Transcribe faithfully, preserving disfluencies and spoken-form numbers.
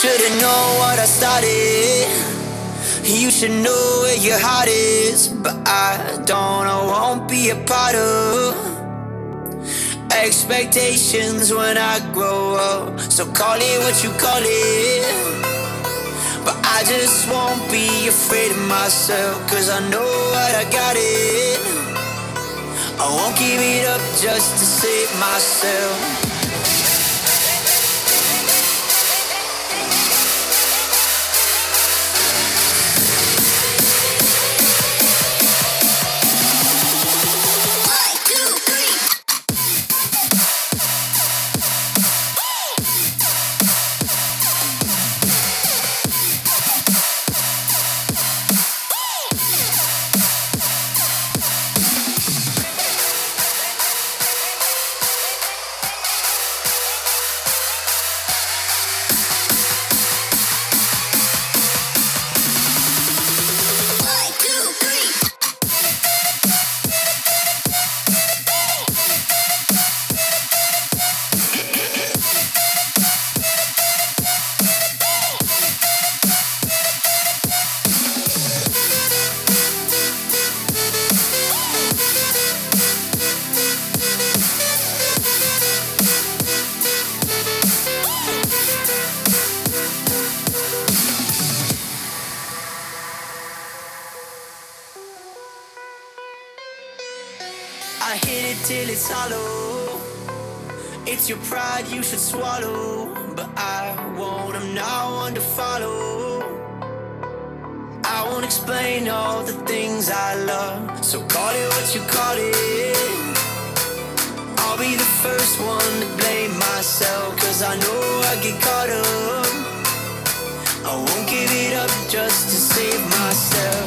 Should've known what I started. You should know where your heart is, but I don't, I won't be a part of expectations when I grow up. So call it what you call it, but I just won't be afraid of myself, cause I know what I got it. I won't give it up just to save myself. I hit it till it's hollow. It's your pride you should swallow, but I won't, I'm not one to follow. I won't explain all the things I love, so call it what you call it. I'll be the first one to blame myself, cause I know I get caught up. I won't give it up just to save myself.